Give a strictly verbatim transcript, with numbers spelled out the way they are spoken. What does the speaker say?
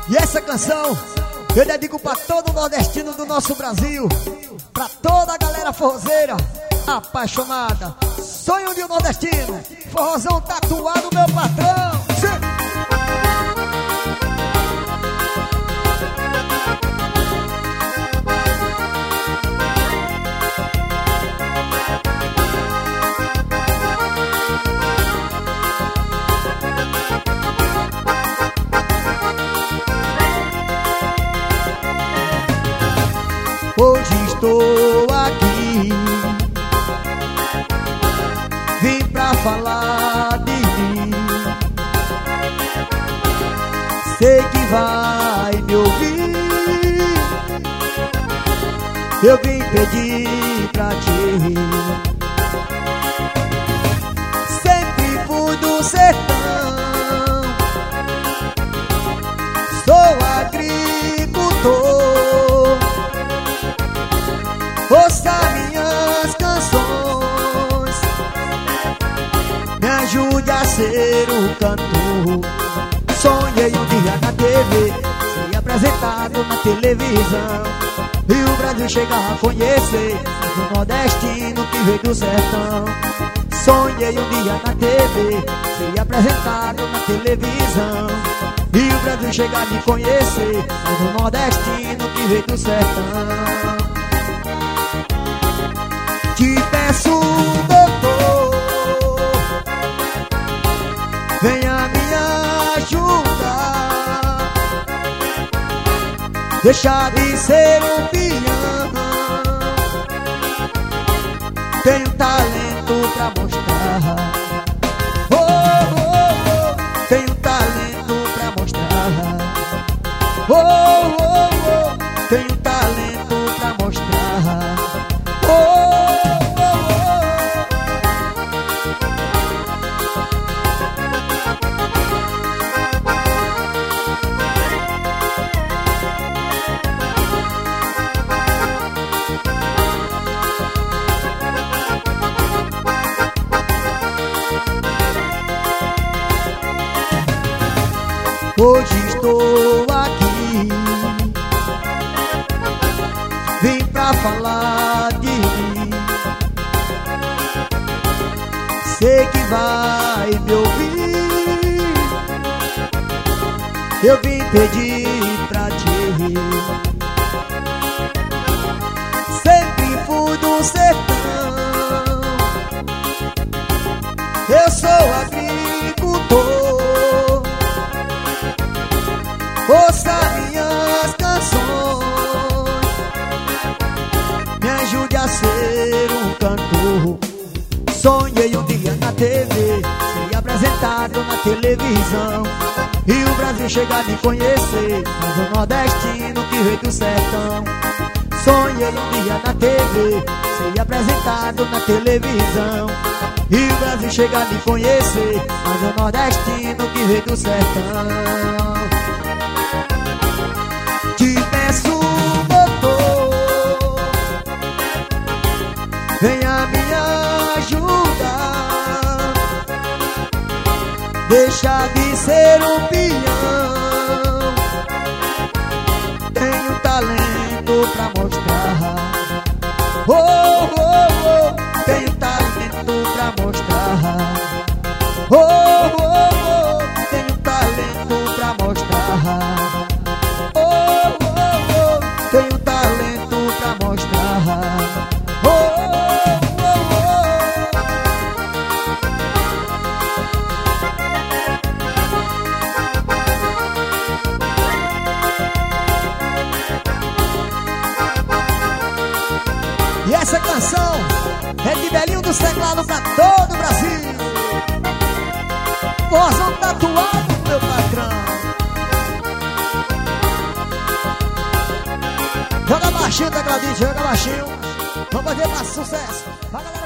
E essa canção eu dedico pra todo nordestino do nosso Brasil, pra toda a galera forrozeira apaixonada. Sonho de um nordestino, forrozão tatuado, meu patrão. Sim. Hoje estou aqui, vim pra falar de mim. Sei que vai me ouvir. Eu vim pedir pra ti. Sempre fui do sertão, sou agricultor. Ouça minhas canções, me ajude a ser o cantor. Sonhei um dia na T V, ser apresentado na televisão, e o Brasil chegar a conhecer o nordestino que veio do sertão. Sonhei um dia na T V, ser apresentado na televisão, e o Brasil chegar a me conhecer o nordestino que veio do sertão. Te peço, doutor, venha me ajudar, deixar de ser um peão. Tenho talento pra mostrar, oh, oh, oh. Tenho talento pra mostrar, oh, oh, oh. Tenho talento pra mostrar, oh. Hoje estou aqui, vim pra falar de mim. Sei que vai me ouvir. Eu vim pedir pra ti. Sempre fui do sertão, eu sou agricultor. Ouça minhas canções, me ajude a ser um cantor. Sonhei um dia na T V, ser apresentado na televisão, e o Brasil chegar a me conhecer, mas o nordestino que veio do sertão. Sonhei um dia na T V, ser apresentado na televisão, e o Brasil chegar a me conhecer, mas o nordestino que veio do sertão. Te peço, doutor, venha me ajudar, deixar de ser um peão. Tenho talento pra mostrar, oh, oh, oh. Tenho talento pra mostrar, oh, oh, oh. Tenho talento pra mostrar, tenho talento pra mostrar, oh, oh, oh. E essa canção é de Belinho dos Teclados pra todo o Brasil. Forrozão tatuado, meu patrão. Joga baixinho, tecladinho, joga baixinho. Vamos fazer mais sucesso. Vai, galera.